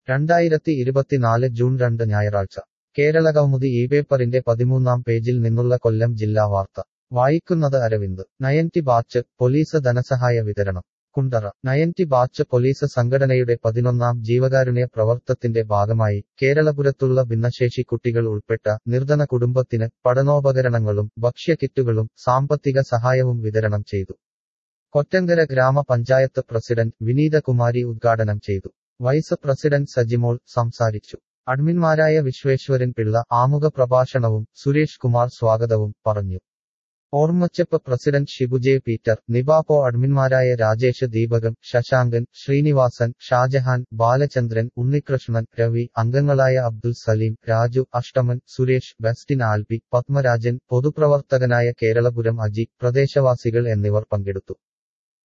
2024 June 2 ഞായറാഴ്ച കേരളകൗമുദി ഈ പേപ്പറിന്റെ 13-ാം പേജിൽ നിന്നുള്ള കൊല്ലം ജില്ലാ വാർത്ത വായിക്കുന്നത് അരവിന്ദ്. നയൻറ്റി ബാച്ച് പോലീസ് ധനസഹായ വിതരണം. കുണ്ടറ. നയൻറ്റി ബാച്ച് പോലീസ് സംഘടനയുടെ 11-ാം ജീവകാരുണ്യ പ്രവർത്തനത്തിന്റെ ഭാഗമായി കേരളപുരത്തുള്ള ഭിന്നശേഷി കുട്ടികൾ ഉൾപ്പെട്ട നിർധന കുടുംബത്തിന് പഠനോപകരണങ്ങളും ഭക്ഷ്യകിറ്റുകളും സാമ്പത്തിക സഹായവും വിതരണം ചെയ്തു. കൊറ്റങ്കര ഗ്രാമപഞ്ചായത്ത് പ്രസിഡന്റ് വിനീതകുമാരി ഉദ്ഘാടനം ചെയ്തു. വൈസ് പ്രസിഡന്റ് സജിമോൾ സംസാരിച്ചു. അഡ്മിന്മാരായ വിശ്വേശ്വരൻ പിള്ള ആമുഖ പ്രഭാഷണവും സുരേഷ് കുമാർ സ്വാഗതവും പറഞ്ഞു. ഓർമ്മച്ചെപ്പ് പ്രസിഡന്റ് ഷിബുജെ പീറ്റർ, നിബാപോ അഡ്മിന്മാരായ രാജേഷ്, ദീപകം, ശശാങ്കൻ, ശ്രീനിവാസൻ, ഷാജഹാൻ, ബാലചന്ദ്രൻ, ഉണ്ണികൃഷ്ണൻ, രവി, അംഗങ്ങളായ അബ്ദുൽ സലീം, രാജു, അഷ്ടമൻ, സുരേഷ്, ബെസ്റ്റിൻ ആൽബി, പത്മരാജൻ, പൊതുപ്രവർത്തകനായ കേരളപുരം അജി, പ്രദേശവാസികൾ എന്നിവർ പങ്കെടുത്തു.